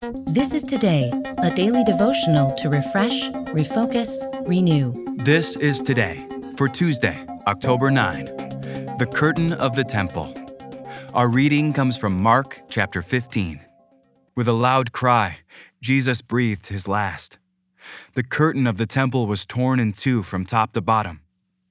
This is Today, a daily devotional to refresh, refocus, renew. This is Today for Tuesday, October 9, the curtain of the temple. Our reading comes from Mark chapter 15. With a loud cry, Jesus breathed his last. The curtain of the temple was torn in two from top to bottom.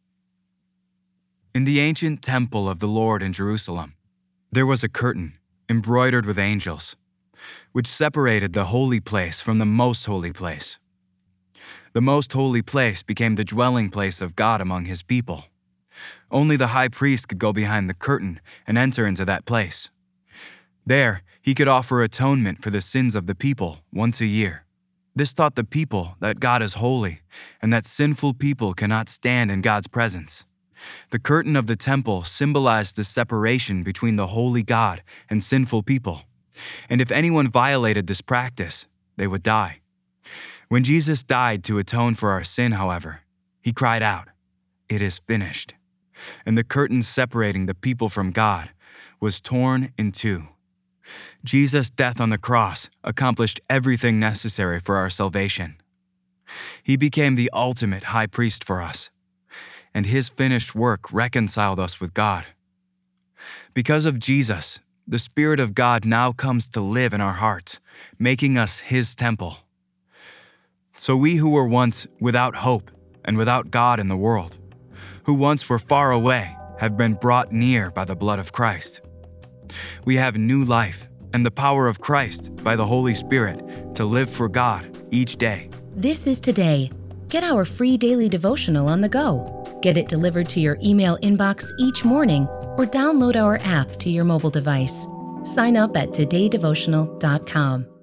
In the ancient temple of the Lord in Jerusalem, there was a curtain embroidered with angels, which separated the holy place from the most holy place. The most holy place became the dwelling place of God among his people. Only the high priest could go behind the curtain and enter into that place. There, he could offer atonement for the sins of the people once a year. This taught the people that God is holy and that sinful people cannot stand in God's presence. The curtain of the temple symbolized the separation between the holy God and sinful people. And if anyone violated this practice, they would die. When Jesus died to atone for our sin, however, he cried out, "It is finished." And the curtain separating the people from God was torn in two. Jesus' death on the cross accomplished everything necessary for our salvation. He became the ultimate high priest for us, and his finished work reconciled us with God. Because of Jesus, the Spirit of God now comes to live in our hearts, making us his temple. So we who were once without hope and without God in the world, who once were far away, have been brought near by the blood of Christ. We have new life and the power of Christ by the Holy Spirit to live for God each day. This is Today. Get our free daily devotional on the go. Get it delivered to your email inbox each morning or download our app to your mobile device. Sign up at todaydevotional.com.